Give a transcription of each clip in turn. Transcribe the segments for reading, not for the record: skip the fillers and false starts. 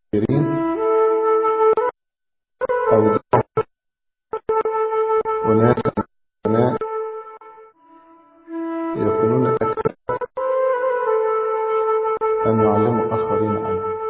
أو وناس أبناء يكونون أكفاء أن يعلموا آخرين أيضا.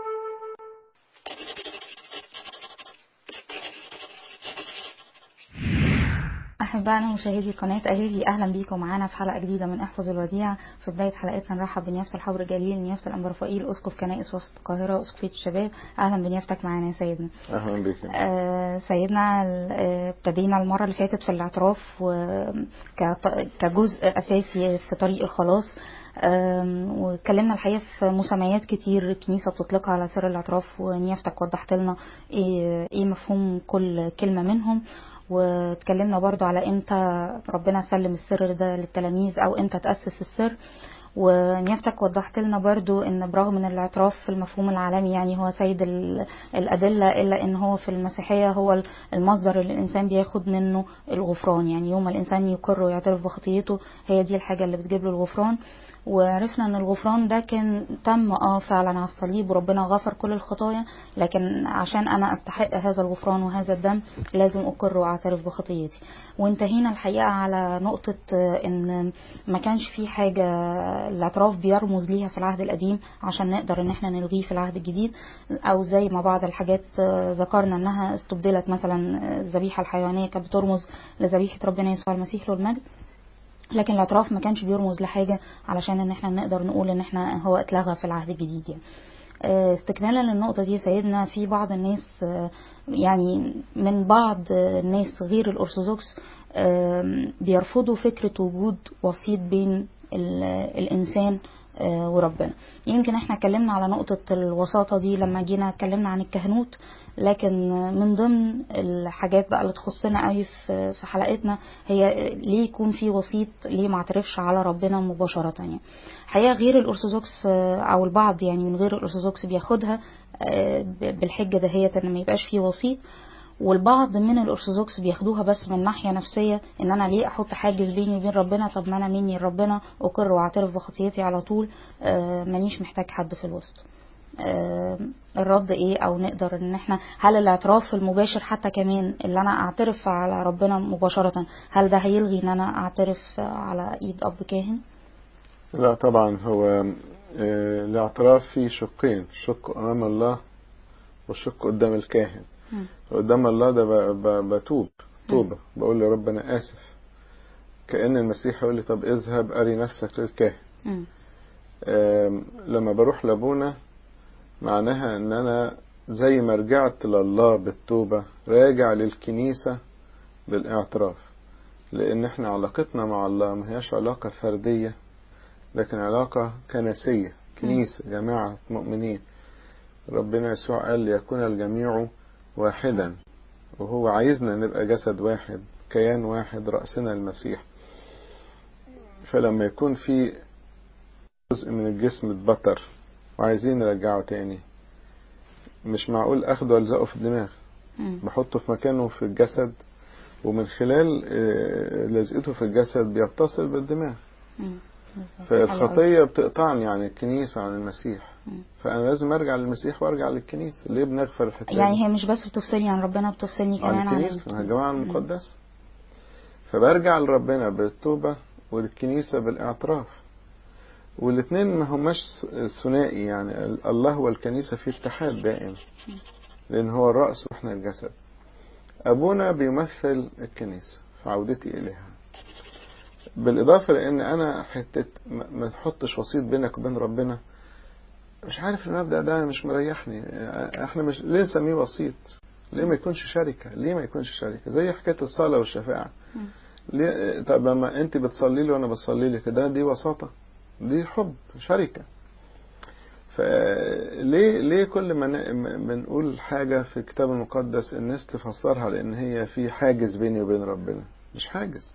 أحبائنا مشاهدي قناة أهالي، أهلا بيكم معانا في حلقة جديدة من احفظ الوديعة. في بداية حلقتنا نرحب بنيافة الحبر جليل نيافة الأنبا رفائيل أسقف كنائس وسط القاهرة أسقفية الشباب. أهلا بنيافتك معانا يا سيدنا. أهلا بك. سيدنا، ابتدينا المرة اللي فاتت في الاعتراف كجزء أساسي في طريق الخلاص، واتكلمنا الحقيقة في مسميات كتير الكنيسة بتطلقها على سر الاعتراف، ونيافتك وضحت لنا ايه مفهوم كل كلمة منهم، واتكلمنا برضو على امتى ربنا سلم السر ده للتلاميذ او امتى تأسس السر. ونيافتك وضحت لنا برضو ان برغم ان الاعتراف في المفهوم العالمي يعني هو سيد الأدلة، الا ان هو في المسيحية هو المصدر اللي الانسان بياخد منه الغفران. يعني يوم الانسان يقر ويعترف بخطيته هي دي الحاجة اللي بتجيب له الغفران. وعرفنا ان الغفران ده كان تم فعلا على الصليب، وربنا غفر كل الخطايا، لكن عشان انا استحق هذا الغفران وهذا الدم لازم اقر واعترف بخطيتي. وانتهينا الحقيقة على نقطة ان ما كانش في حاجة الاعتراف بيرمز ليها في العهد القديم عشان نقدر ان احنا نلغيه في العهد الجديد، او زي ما بعض الحاجات ذكرنا انها استبدلت، مثلا الذبيحة الحيوانية كانت بترمز لذبيحة ربنا يسوع المسيح له المجد، لكن الاعتراف ما كانش بيرمز لحاجة علشان ان احنا نقدر نقول ان احنا هو اتلغى في العهد الجديد. يعني استكمالا للنقطة دي سيدنا، في بعض الناس يعني من بعض الناس غير الأرثوذكس بيرفضوا فكرة وجود وسيط بين الإنسان وربنا. يمكن احنا اتكلمنا على نقطة الوساطة دي لما جينا اتكلمنا عن الكهنوت، لكن من ضمن الحاجات بقى اللي تخصنا قوي في حلقتنا هي ليه يكون في وسيط، ليه ما اعترفش على ربنا مباشرة. يعني حقيقة غير الأرثوذكس او البعض يعني من غير الأرثوذكس بياخدها بالحجة دهيت ان ما يبقاش في وسيط، والبعض من الأرثوذكس بياخدوها بس من ناحية نفسية، ان انا ليه احط حاجز بيني وبين ربنا؟ طب ما انا مني ربنا اقر واعترف بخطيتي على طول، مانيش محتاج حد في الوسط. الرد ايه؟ او نقدر ان احنا هل الاعتراف المباشر حتى كمان اللي انا اعترف على ربنا مباشرة، هل ده هيلغي ان انا اعترف على ايد اب كاهن؟ لا طبعا، هو الاعتراف فيه شقين، شق أمام الله والشق قدام الكاهن. قدام الله ده بتوب توبة، بقول له رب أنا آسف، كأن المسيح يقول لي طب اذهب أري نفسك للكاهن. لما بروح لابونا معناها ان انا زي ما رجعت لله بالتوبة راجع للكنيسة بالاعتراف، لان احنا علاقتنا مع الله ما هياش علاقة فردية، لكن علاقة كنسية، كنيسة جماعة مؤمنين. ربنا يسوع قال ليكون الجميع واحدا، وهو عايزنا نبقى جسد واحد، كيان واحد، رأسنا المسيح. فلما يكون في جزء من الجسم اتبتر وعايزين نرجعه تاني، مش معقول اخده والزقه في الدماغ، بحطه في مكانه في الجسد، ومن خلال لزقته في الجسد بيتصل بالدماغ. فالخطية بتقطعني عن الكنيسة، عن المسيح، فأنا لازم أرجع للمسيح وأرجع للكنيسة. ليه بنغفر الحتة يعني هي مش بس بتفصلني عن ربنا، بتفصلني كمان عن الكنيسة، عن الجماعة المقدسة. فبرجع لربنا بالتوبة وللكنيسة بالاعتراف، والاثنين ما هماش ثنائي، يعني الله والكنيسة في اتحاد دائم، لأن هو الرأس وإحنا الجسد. أبونا بيمثل الكنيسة في عودتي إليها، بالإضافة لأن أنا ما تحطش وسيط بينك وبين ربنا. مش عارف المبدأ ده مش مريحني. احنا مش ليه نسميه وسيط؟ ليه ما يكونش شركة؟ ليه ما يكونش شركة زي حكاية الصلاة والشفاعة؟ ليه؟ طب لما انت بتصلي لي وانا بصلي لك، دي وساطة؟ دي حب، شركة. فليه كل ما بنقول حاجة في الكتاب المقدس الناس تفسرها لأن هي في حاجز بيني وبين ربنا؟ مش حاجز.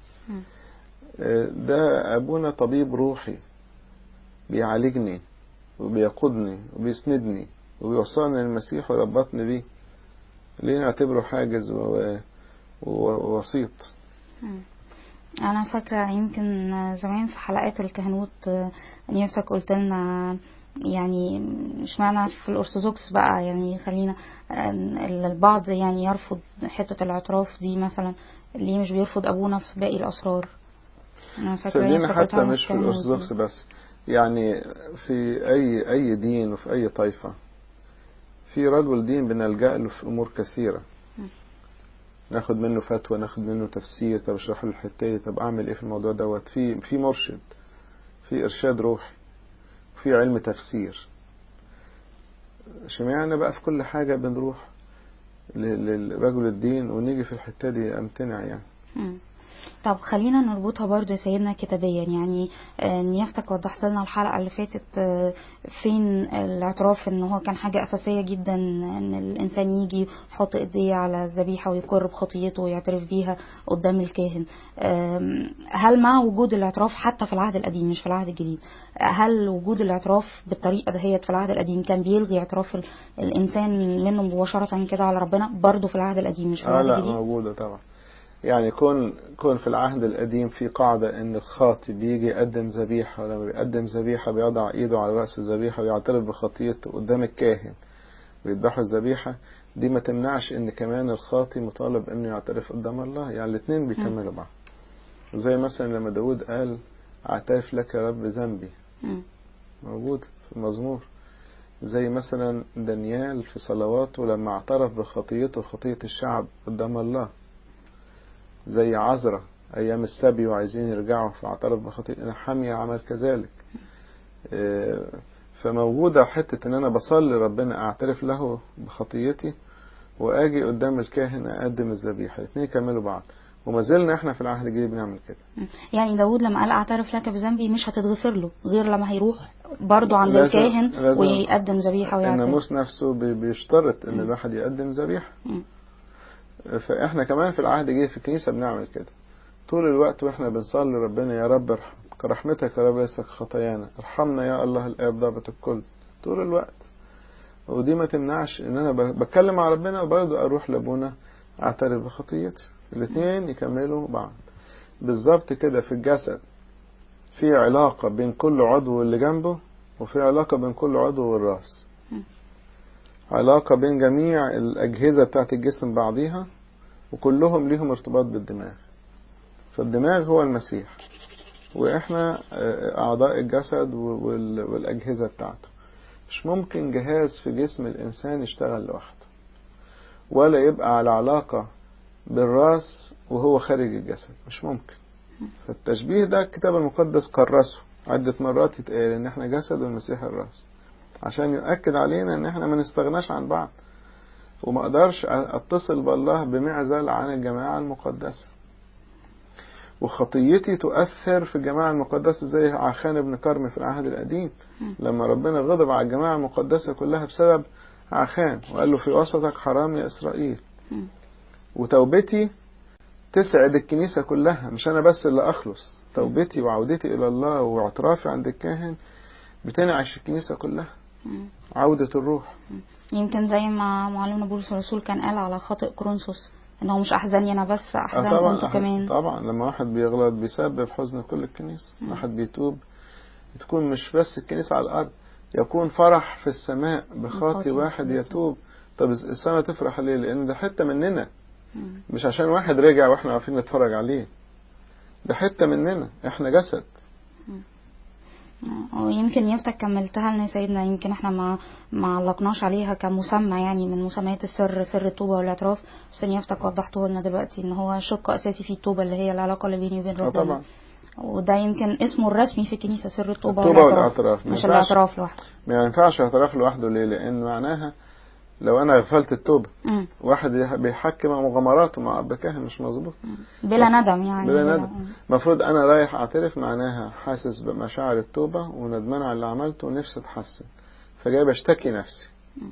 ده أبونا طبيب روحي بيعالجني وبيقودني وبيسندني وبيوصلني للمسيح ويربطني بيه. ليه نعتبره حاجز ووسيط؟ انا فاكره يمكن زمان في حلقات الكهنوت نفسك قلت لنا يعني مش معنى في الأرثوذكس بقى، يعني خلينا البعض يعني يرفض حتة الاعتراف دي مثلا، ليه مش بيرفض أبونا في باقي الأسرار؟ أنا فاكرة صدقني حتى افتكرتها مش في كلام الأرثوذكس بس، يعني في أي دين وفي أي طائفة في رجل دين بنلجأ له في أمور كثيرة، ناخد منه فتوى، ناخد منه تفسير، طب اشرح له الحتة دي، طب أعمل إيه في الموضوع دوت، في مرشد، في إرشاد روحي، في علم تفسير. اشمعنى بقى في كل حاجة بنروح لرجل الدين ونيجي في الحتة دي أمتنع يعني؟ طب خلينا نربطها برضو يا سيدنا كتابيا، يعني نيافتك وضحت لنا الحلقة اللي فاتت فين الاعتراف ان هو كان حاجة اساسية جدا، ان الانسان يجي يحط ايديه على الذبيحة ويقر بخطيته ويعترف بيها قدام الكاهن. هل مع وجود الاعتراف حتى في العهد القديم مش في العهد الجديد، هل وجود الاعتراف بالطريقة دهيت في العهد القديم كان بيلغي اعتراف الانسان منه مباشرة كده على ربنا برضو في العهد القديم مش في العهد لا الجديد؟ موجودة طبعا. يعني كون في العهد القديم في قاعدة ان الخاطي بيجي يقدم ذبيحة، ولما بيقدم ذبيحة بيضع ايده على رأس الذبيحة ويعترف بخطيته قدام الكاهن ويذبحوا الذبيحة، دي ما تمنعش ان كمان الخاطي مطالب انه يعترف قدام الله، يعني الاثنين بيكملوا بعض. زي مثلا لما داود قال اعترف لك يا رب ذنبي، موجود في المزمور. زي مثلا دانيال في صلواته لما اعترف بخطيته وخطية الشعب قدام الله. زي عزرا أيام السبي وعايزين يرجعوا فاعترف بخطيئة، حمية عمل كذلك. فموجودة حتة إن أنا بصلي ربنا أعترف له بخطيتي وأجي قدام الكاهن أقدم الذبيحة، الاثنين يكملوا بعض، وما زلنا إحنا في العهد الجديد بنعمل كده. يعني داود لما قال أعترف لك بذنبي مش هتتغفر له غير لما هيروح برضو عند الكاهن ويقدم ذبيحة ويعترف. الناموس نفسه بيشترط إن الواحد يقدم ذبيحة. فإحنا كمان في العهد الجديد في الكنيسة بنعمل كده طول الوقت، وإحنا بنصلي ربنا يا رب كرحمتك يا رب يسك خطايانا، ارحمنا يا الله الآب ضابط الكل طول الوقت. ودي ما تمنعش ان انا بتكلم مع ربنا وبرضه اروح لابونا اعترف بخطيتي، الاثنين يكملوا بعض. بالظبط كده في الجسد في علاقة بين كل عضو واللي جنبه، وفي علاقة بين كل عضو والراس، علاقة بين جميع الأجهزة بتاعت الجسم بعضيها، وكلهم ليهم ارتباط بالدماغ. فالدماغ هو المسيح، وإحنا أعضاء الجسد والأجهزة بتاعته. مش ممكن جهاز في جسم الإنسان يشتغل لوحده، ولا يبقى على علاقة بالراس وهو خارج الجسد، مش ممكن. فالتشبيه ده الكتاب المقدس كرسه عدة مرات، يتقال إن إحنا جسد والمسيح الراس، عشان يؤكد علينا إن إحنا ما نستغناش عن بعض، وما أقدرش أتصل بالله بمعزل عن الجماعة المقدسة. وخطيتي تؤثر في الجماعة المقدسة زي عخان بن كرم في العهد القديم، لما ربنا غضب على الجماعة المقدسة كلها بسبب عخان وقال له في وسطك حرام يا إسرائيل. وتوبتي تسعد الكنيسة كلها، مش أنا بس اللي أخلص، توبتي وعودتي إلى الله واعترافي عند الكاهن بتنعش الكنيسة كلها، عودة الروح. يمكن زي ما معلمنا بولس الرسول كان قال على خاطئ كورنثوس انه مش احزاني انا بس، احزانكم انتوا كمان. طبعا لما واحد بيغلط بيسبب حزن كل الكنيسة. واحد بيتوب تكون مش بس الكنيسة على الارض، يكون فرح في السماء بخاطي واحد يتوب. طب السماء تفرح ليه؟ لان ده حتة مننا، مش عشان واحد رجع واحنا عارفين نتفرج عليه، ده حتة مننا، احنا جسد. ويمكن يفتك كملتها لنا سيدنا، يمكن احنا ما علقناش عليها كمسمى يعني من مسميات السر، سر التوبة والاعتراف، بس يفتك وضحته لنا دلوقتي ان هو شق اساسي في التوبة اللي هي العلاقة اللي بيني وبين ربنا. طبعا. وده يمكن اسمه الرسمي في الكنيسة سر التوبة والاعتراف، مش الاعتراف لوحده. ما ينفعش اعتراف لوحده. ليه؟ لان معناها لو انا غفلت التوبة واحد بيحكم مغامراته مع اب كاهن مش مظبوط، بلا ندم يعني بلا ندم. المفروض انا رايح اعترف معناها حاسس بمشاعر التوبة وندمان على اللي عملته ونفسي اتحسن، فجاي بشتكي نفسي.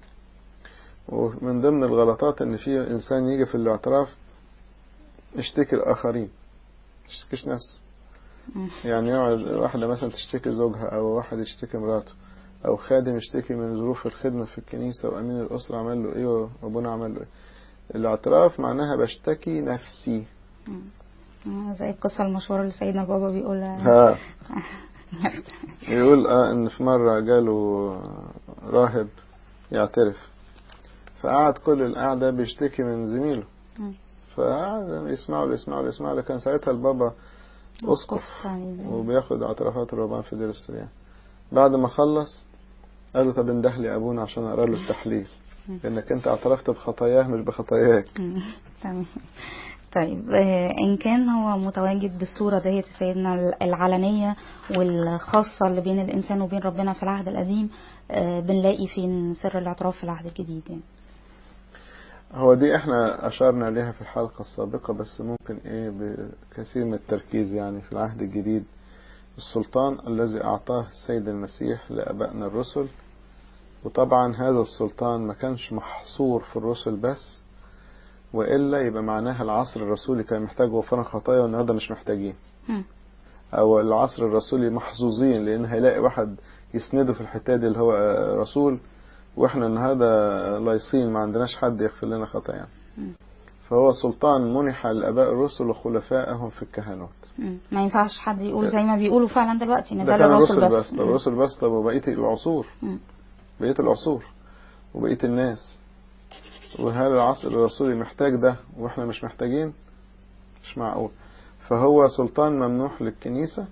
ومن ضمن الغلطات ان في انسان يجي في الاعتراف يشتكي الاخرين، يشتكيش نفسه. يعني يقعد واحدة مثلا تشتكي زوجها، او واحد يشتكي مراته، او خادم يشتكي من ظروف الخدمة في الكنيسة وامين الاسرة عمل له ايه وابونا عمل له ايه. الاعتراف معناها بشتكي نفسي، زي القصة المشهورة اللي سيدنا البابا بيقولها يقول ان في مرة جاله راهب يعترف، فقعد كل القعدة بيشتكي من زميله، فقعد يسمع له. كان ساعتها البابا أسقف وبياخد اعترافات الرهبان في دير السريان. بعد ما خلص قال له طب انده لي ابونا عشان اقرا له التحليل، لانك انت اعترفت بخطاياه مش بخطاياك. تمام. طيب ان كان هو متواجد بالصورة ديت سيدنا العلنية والخاصة اللي بين الانسان وبين ربنا في العهد القديم، بنلاقي فين سر الاعتراف في العهد الجديد يعني؟ هو دي احنا اشرنا ليها في الحلقة السابقة، بس ممكن بكثير من التركيز يعني في العهد الجديد. السلطان الذي اعطاه السيد المسيح لابائنا الرسل، وطبعا هذا السلطان ما كانش محصور في الرسل بس، وإلا يبقى معناها العصر الرسولي كان محتاج غفران خطايا والنهارده مش محتاجين، او العصر الرسولي محظوظين لان هيلاقي واحد يسنده في الحتة دي اللي هو رسول، واحنا النهارده لايصين ما عندناش حد يغفر لنا خطايانا. فهو سلطان منح للاباء الرسل وخلفائهم في الكهنوت. ما ينفعش حد يقول زي ما بيقولوا فعلا دلوقتي ان ده ده الرسل بس. طب الرسل بس، طب وبقيه العصور، بقيه العصور وبقيه الناس، وهل العصر الرسولي محتاج ده واحنا مش محتاجين؟ مش معقول. فهو سلطان ممنوح للكنيسة،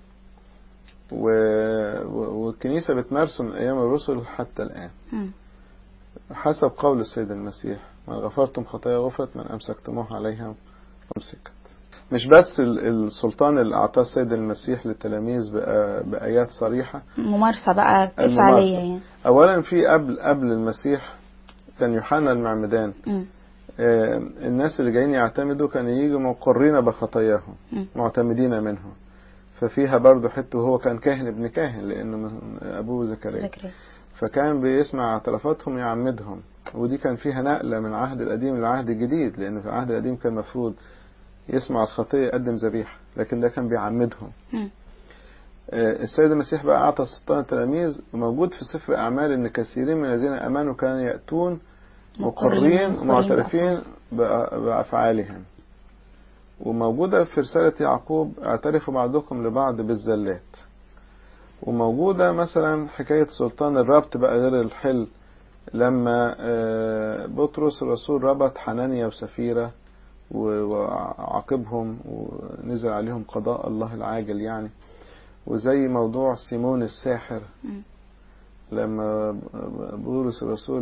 والكنيسة بتمارسه من أيام الرسل حتى الآن حسب قول السيد المسيح: من غفرتم خطايا غفرت، من أمسكتموها عليها أمسكت. مش بس السلطان اللي أعطاه السيد المسيح للتلاميذ بآيات صريحة، ممارسة بقى فعلية يعني. أولا في قبل المسيح كان يوحنا المعمدان، الناس اللي جايين يعتمدوا كانوا ييجوا مقرين بخطاياهم معتمدين منهم، ففيها برضو حته، وهو كان كاهن ابن كاهن لأنه من أبوه زكريا، فكان بيسمع اعترافاتهم يعمدهم. ودي كان فيها نقلة من العهد القديم للعهد الجديد، لأنه في العهد القديم كان مفروض يسمع الخطية يقدم ذبيحة، لكن ده كان بيعمدهم. السيد المسيح بقى أعطى سلطان التلاميذ، موجود في سفر أعمال إن كثيرين من الذين آمنوا كانوا يأتون مقرين ومعترفين بأفعالهم. وموجودة في رسالة يعقوب: اعترفوا بعضكم لبعض بالزلات. وموجودة مثلا حكاية سلطان الربط بقى غير الحل، لما بطرس الرسول ربط حنانيا وسفيرة وعاقبهم ونزل عليهم قضاء الله العاجل يعني. وزي موضوع سيمون الساحر، لما بطرس الرسول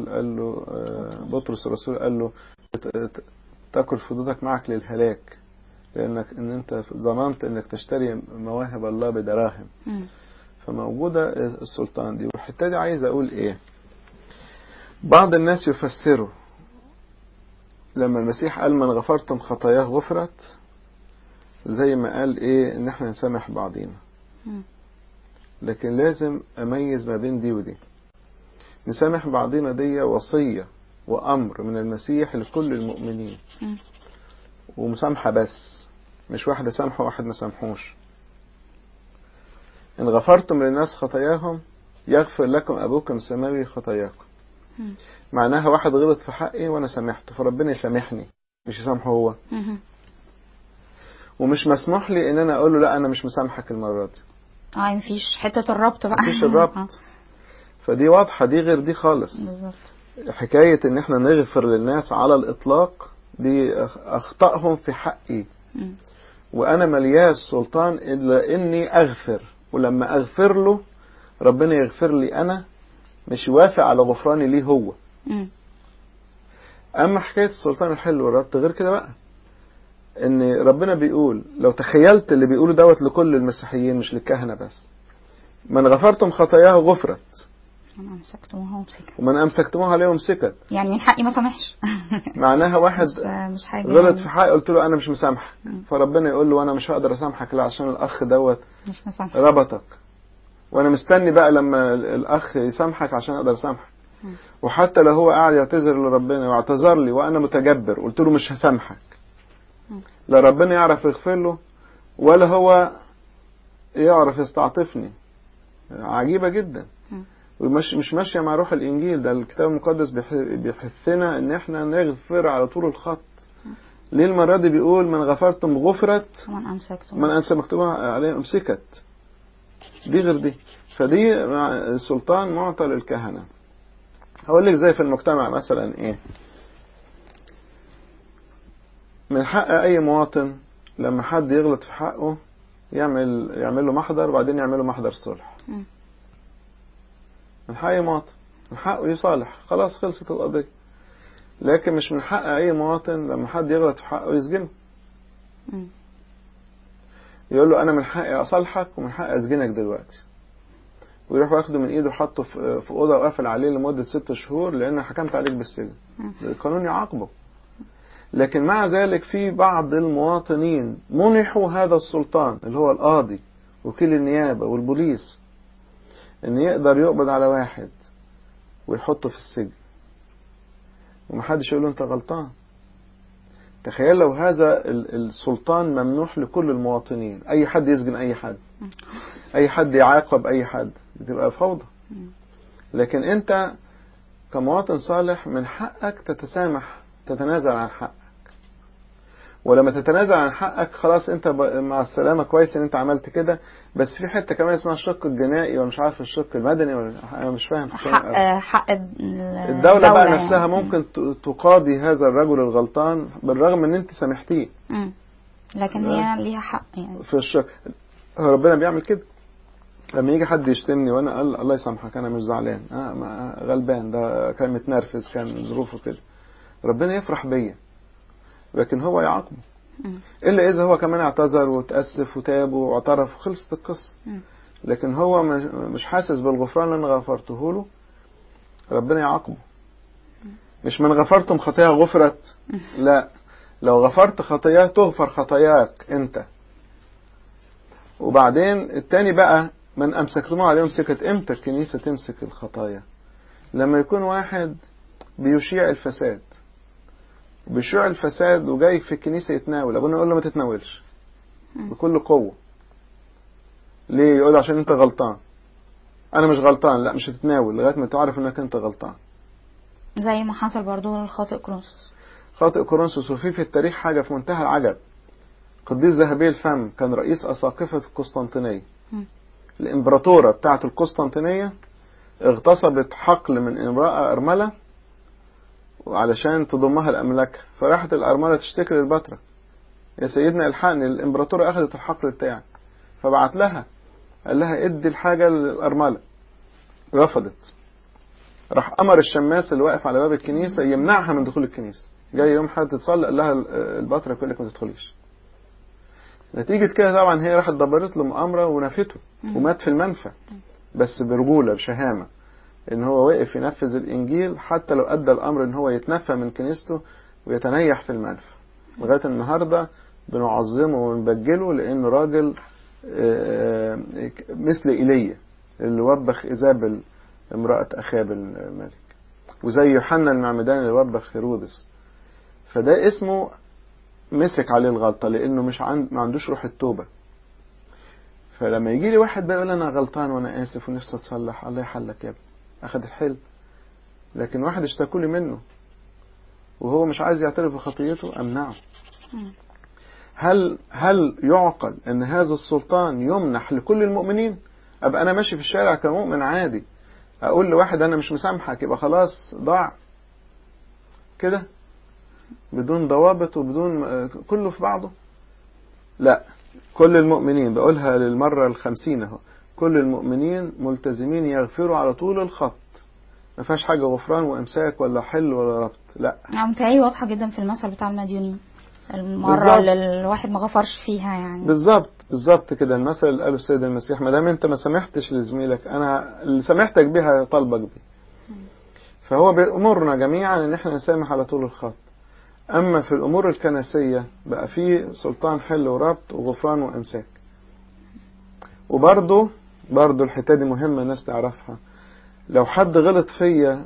قال له تأكل فضتك معك للهلاك، لأنك أنت ظننت أنك تشتري مواهب الله بدراهم. فموجودة السلطان دي. والحتة دي عايز أقول إيه؟ بعض الناس يفسروا لما المسيح قال من غفرتم خطاياه غفرت، زي ما قال إيه؟ إن احنا نسامح بعضينا. لكن لازم أميز ما بين دي ودي. نسامح بعضينا دي وصية وأمر من المسيح لكل المؤمنين، ومسامحة بس، مش واحد سامحه وواحد ما سامحوش. إن غفرتم للناس خطاياهم يغفر لكم أبوكم السماوي خطاياكم. معناها واحد غلط في حقي وأنا سامحته، فربنا يسامحني، مش يسامحه هو. ومش مسموح لي إن أنا أقول له لا أنا مش مسامحك المرة دي. مفيش حتة الربط بقى. مفيش الربط. فدي واضحة، دي غير دي خالص. بالظبط. حكاية إن احنا نغفر للناس على الإطلاق دي أخطأهم في حقي، وأنا ملياش سلطان إلا إني أغفر. ولما أغفر له ربنا يغفر لي أنا، مش وافق على غفراني ليه هو. أما حكاية السلطان الحل والربط غير كده بقى، إن ربنا بيقول، لو تخيلت اللي بيقوله دوت لكل المسيحيين مش للكهنة بس: من غفرتم خطاياه غفرت، ومن أمسكتموها عليه أمسكت. يعني من حقي ما سامحش. معناها واحد مش حاجة غلط يعني. في حقي، قلت له أنا مش مسامحك، فربنا يقول له أنا مش هقدر أسامحك لا، عشان الأخ دوت مش مسامحك، ربطك، وأنا مستني بقى لما الأخ يسامحك عشان أقدر أسامحك. وحتى لو هو قاعد يعتذر لربنا واعتذر لي وأنا متجبر قلت له مش هسامحك، لا ربنا يعرف يغفر له ولا هو يعرف يستعطفني. عجيبة جدا. مش ماشية مع روح الإنجيل. ده الكتاب المقدس بيحثنا إن احنا نغفر على طول الخط. ليه المرة دي بيقول من غفرتم غفرت، من أمسكتم عليه أمسكت؟ دي غير دي. فدي السلطان معطى للكهنة. هقول لك زي في المجتمع مثلا ايه، من حق اي مواطن لما حد يغلط في حقه يعمل له محضر وبعدين يعمل له محضر صلح. من حق اي مواطن، من حقه يصالح، خلاص خلصت القضية. لكن مش من حق اي مواطن لما حد يغلط في حقه يسجنه. يقول له انا من حقي اصالحك ومن حقي اسجنك دلوقتي، ويروح واخده من ايده وحطه في اوضه وقافل عليه لمده 6 شهور لان حكمت عليك بالسجن. القانون يعاقبه. لكن مع ذلك في بعض المواطنين منحوا هذا السلطان اللي هو القاضي وكيل النيابه والبوليس ان يقدر يقبض على واحد ويحطه في السجن ومحدش يقول له انت غلطان. تخيل لو هذا السلطان ممنوح لكل المواطنين، اي حد يسجن اي حد، اي حد يعاقب اي حد، بتبقى فوضى. لكن انت كمواطن صالح من حقك تتسامح، تتنازل عن حقك. ولما تتنازل عن حقك خلاص انت مع السلامة، كويس ان انت عملت كده. بس في حتة كمان اسمها الشق الجنائي ولا مش عارف الشق المدني ولا انا مش فاهم. حق الدولة بقى نفسها يعني ممكن تقاضي هذا الرجل الغلطان بالرغم ان انت سامحتيه. لكن هي ليها حق يعني في الشق. ربنا بيعمل كده. لما يجي حد يشتمني وانا قال الله يسامحك انا مش زعلان، غلبان، ده كان متنرفز، كان ظروفه كده، ربنا يفرح بيا، لكن هو يعاقبه. إلا إذا هو كمان اعتذر وتأسف وتاب واعترف وخلصت القصة. لكن هو مش حاسس بالغفران اللي أنا غفرته له، ربنا يعاقبه. مش من غفرتم خطايا غفرت، لا، لو غفرت خطاياه تغفر خطاياك أنت. وبعدين التاني بقى، من أمسكتم عليهم سكت. إمتى الكنيسة تمسك الخطايا؟ لما يكون واحد بيشيع الفساد، بيشيع الفساد وجاي في الكنيسة يتناول، أبونا يقول له ما تتناولش بكل قوة. ليه؟ يقول له عشان انت غلطان. انا مش غلطان. لا، مش هتتناول لغاية ما تعرف انك انت غلطان. زي ما حصل برضو للخاطئ كورنثوس. خاطئ كورنثوس. وفي التاريخ حاجة في منتهى العجب. قديس ذهبي الفم كان رئيس أساقفة القسطنطينية. الإمبراطورة بتاعة القسطنطينية اغتصبت حقل من امرأة أرملة علشان تضمها الأملاك، فراحت الأرملة تشتكي للبطرك، يا سيدنا الحقني، الإمبراطورة أخذت الحقل بتاعي. فبعت لها، قال لها ادي الحاجة للأرملة، رفضت. راح أمر الشماس اللي واقف على باب الكنيسة يمنعها من دخول الكنيسة. جاي يوم حد تتصلي قال لها البطرك يقول لك ما تدخليش. نتيجة كده طبعا هي راحت دبرت له مؤامرة ونفته ومات في المنفى، بس برجولة بشهامة، ان هو واقف ينفذ الانجيل حتى لو ادى الامر ان هو يتنفى من كنيسته ويتنيح في المنفى. لغاية النهاردة بنعظمه ونبجله لانه راجل مثل ايليا اللي وبخ ايزابل امرأة اخاب الملك، وزي يوحنا المعمدان اللي وبخ هيرودس. فده اسمه مسك عليه الغلطة لانه ما عندوش روح التوبة. فلما يجي لي واحد بقى يقول انا غلطان وانا اسف ونفسي اتصلح، الله يحلك يا ابني، اخد الحل. لكن واحد اشتكوا لي منه وهو مش عايز يعترف بخطيته، امنعه. هل يعقل ان هذا السلطان يمنح لكل المؤمنين؟ ابقى انا ماشي في الشارع كمؤمن عادي اقول لواحد انا مش مسامحك يبقى خلاص ضاع كده بدون ضوابط وبدون كله في بعضه؟ لا، كل المؤمنين، بقولها للمرة 50 اهو، كل المؤمنين ملتزمين يغفروا على طول الخط. ما فيهاش حاجة غفران وامساك ولا حل ولا ربط، لا. متهيألي واضحة جدا في المثل بتاع المديونين، المرة اللي الواحد ما غفرش فيها يعني. بالظبط كده المثل اللي قاله السيد المسيح، ما دام انت ما سمحتش لزميلك انا اللي سمحتك بها طالبك بيه. فهو بأمرنا جميعا ان احنا نسامح على طول الخط. اما في الامور الكنسية بقى في سلطان حل وربط وغفران وامساك. وبرضه الحتة دي مهمة الناس تعرفها. لو حد غلط فيا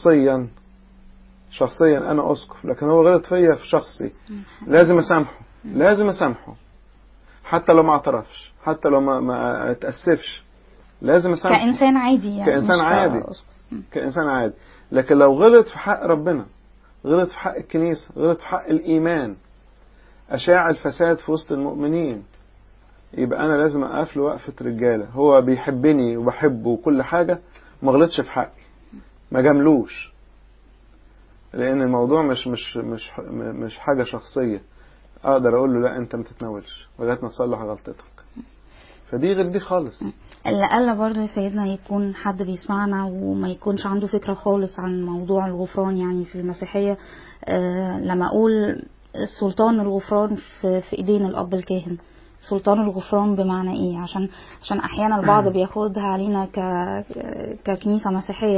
شخصيا انا اسقف، لكن هو غلط فيا في شخصي، لازم اسامحه حتى لو ما اعترفش، حتى لو ما اتأسفش، لازم اسامحه كإنسان عادي يعني، كإنسان عادي. لكن لو غلط في حق ربنا، غلط في حق الكنيسة، غلط في حق الإيمان، أشاع الفساد في وسط المؤمنين، يبقى انا لازم اقف له وقفة رجالة. هو بيحبني وبحبه وكل حاجة، ما غلطش في حقي، ما جاملوش، لان الموضوع مش حاجة شخصية اقدر اقول له لا انت ما تتناولش لغايه ما تصلح غلطتك. فدي غير دي خالص. الأقل برضه يا سيدنا يكون حد بيسمعنا وما يكونش عنده فكرة خالص عن موضوع الغفران. يعني في المسيحية لما أقول سلطان الغفران في إيدين الأب الكاهن، سلطان الغفران بمعنى إيه؟ عشان أحيانا البعض بياخدها علينا ككنيسة مسيحية،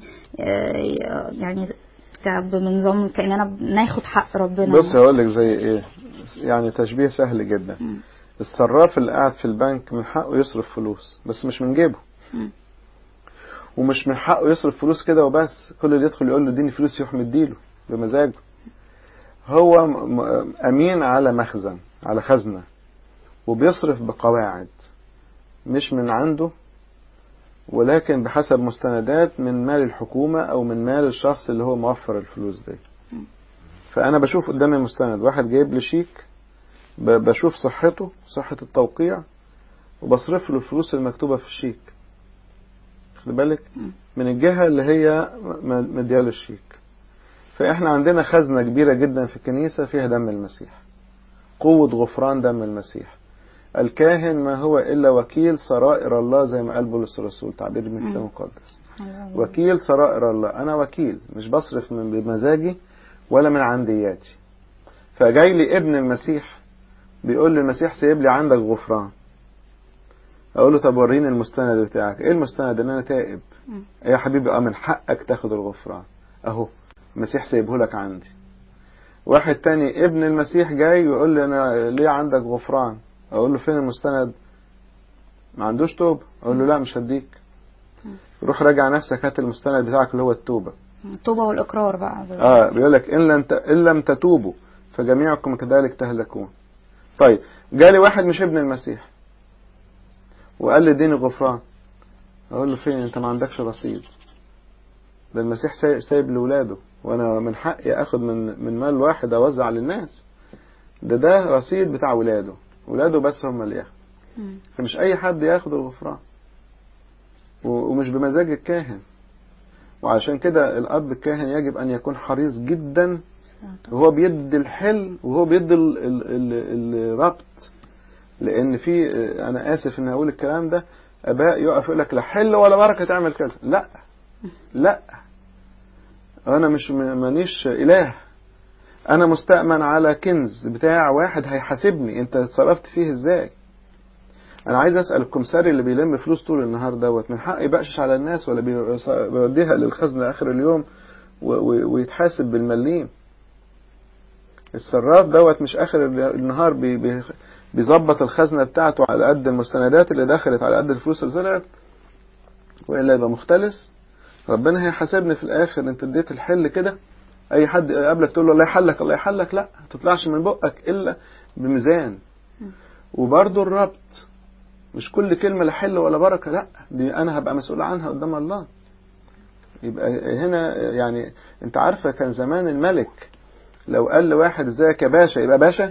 يعني بنظام كأننا بناخد حق ربنا. بص هقول لك زي إيه، يعني تشبيه سهل جدا. الصراف اللي قاعد في البنك من حقه يصرف فلوس، بس مش من جيبه. ومش من حقه يصرف فلوس كده وبس، كل اللي يدخل يقول له اديني فلوس يروح مديله بمزاجه. هو أمين على مخزن، على خزنة، وبيصرف بقواعد مش من عنده، ولكن بحسب مستندات من مال الحكومة أو من مال الشخص اللي هو موفر الفلوس دي. فأنا بشوف قدامي مستند، واحد جايب لي شيك، بشوف صحته، صحة التوقيع، وبصرف له الفلوس المكتوبة في الشيك. خد بالك من الجهة اللي هي مديال الشيك. فإحنا عندنا خزنة كبيرة جدا في الكنيسة فيها دم المسيح، قوة غفران دم المسيح. الكاهن ما هو إلا وكيل سرائر الله، زي ما قال بولس الرسول، تعبير من الكتاب المقدس. وكيل سرائر الله، أنا وكيل، مش بصرف من بمزاجي ولا من عندياتي. فجاي لي ابن المسيح بيقول لي المسيح سيب لي عندك غفران. اقول له طب وريني المستند بتاعك. ايه المستند؟ ان انا تائب. ايه يا حبيبي؟ من حقك تاخد الغفران، اهو المسيح سيبه لك عندي. واحد تاني ابن المسيح جاي ويقول لي انا ليه عندك غفران؟ اقول له فين المستند؟ ما عندوش توبة. اقول له لا مش هديك، روح راجع نفسك، هات المستند بتاعك اللي هو التوبة. التوبة والإقرار بقى. بيقول لك إن لم تتوبوا فجميعكم كذلك تهلكون. طيب جالي واحد مش ابن المسيح وقال لي اديني غفران. اقول له فين؟ انت ما عندكش رصيد، ده المسيح سايب لاولاده، وانا من حقي اخد من مال واحد اوزع للناس. ده رصيد بتاع ولاده بس هم اللي ياخدوا. فمش اي حد ياخد الغفران، ومش بمزاج الكاهن. وعشان كده الاب الكاهن يجب ان يكون حريص جدا وهو بيدي الحل وهو بيدي الربط. لان في، انا اسف ان اقول الكلام ده، اباء يقف يقول لك لا حل ولا بركه تعمل كذا. لا انا مش مانيش اله، انا مستأمن على كنز بتاع واحد هيحاسبني انت اتصرفت فيه ازاي. انا عايز اسال الكمساري اللي بيلم فلوس طول النهار دوت، من حقه يبقشش على الناس ولا بيوديها للخزنه اخر اليوم ويتحاسب بالمليم؟ الصراف دوت مش اخر النهار بيظبط الخزنه بتاعته على قد المستندات اللي دخلت، على قد الفلوس اللي طلعت، والا يبقى مختلس. ربنا هيحاسبني في الاخر. انت اديت الحل كده، اي حد قبلك تقول له الله يحلك الله يحلك، لا ما تطلعش من بقك الا بميزان. وبرضه الربط، مش كل كلمه لا حل ولا بركه، لا دي انا هبقى مسؤول عنها قدام الله. يبقى هنا يعني انت عارفه كان زمان الملك لو قال لواحد ازيك يا باشا يبقى باشا.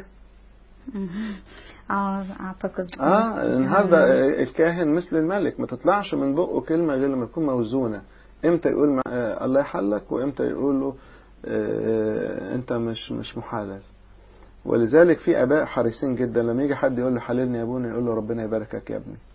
اعتقد النهارده الكاهن مثل الملك، ما تطلعش من بقه كلمه غير لما تكون موزونه. امتى يقول الله يحلك، وامتى يقول له انت مش محالل. ولذلك في اباء حريصين جدا لما يجي حد يقول له حللني يا ابونا، يقول له ربنا يباركك يا ابني.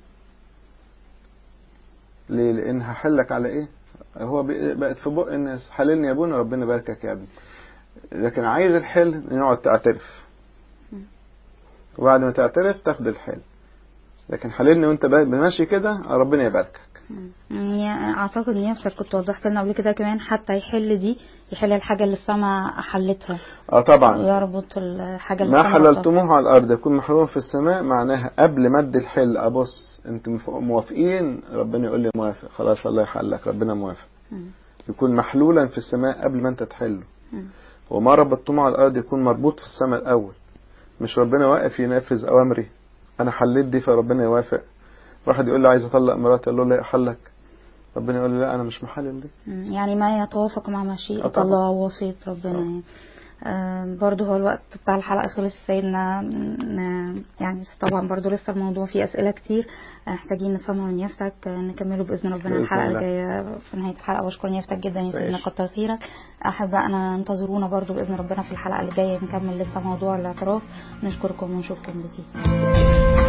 ليه؟ لان هحلك على ايه؟ هو بقت في بق الناس حللني يا ابونا ربنا يباركك يا ابني. لكن عايز الحل نقعد تعترف، وبعد ما تعترف تاخد الحل. لكن حللني وانت ماشي كده ربنا يباركك. يعني اعتقد ان يفتر كنت وضحت لنا قبل كده كمان، حتى يحل الحاجه اللي السماء حلتها. طبعا يربط الحاجه اللي ما السماء حللتموه على الارض يكون محلول في السماء. معناها قبل ما ادي الحل ابص انتم موافقين، ربنا يقول لي موافق، خلاص الله يحلك ربنا موافق. يكون محلولا في السماء قبل ما انت تحله. وما ربطتموه على الارض يكون مربوط في السماء الاول. مش ربنا واقف ينفذ اوامري، انا حليت دي فربنا يوافق. واحد يقول لي عايز اطلق مراتي، اقول له لا احلك، ربنا يقول لي لا انا مش محلل دي. يعني ما يتوافق مع مشيئة الله ووصية ربنا. برضو هو الوقت بتاع الحلقة خلص سيدنا، يعني بس طبعا برضو لسه الموضوع فيه أسئلة كتير محتاجين نفهمها من يفتك، نكمله بإذن ربنا الحلقة الجاية في نهاية الحلقة. واشكر يفتك جدا يا سيدنا، كتر خيرك. أحبائنا انتظرونا برضو بإذن ربنا في الحلقة اللي جاية نكمل لسه موضوع الاعتراف. نشكركم ونشوفكم بخير.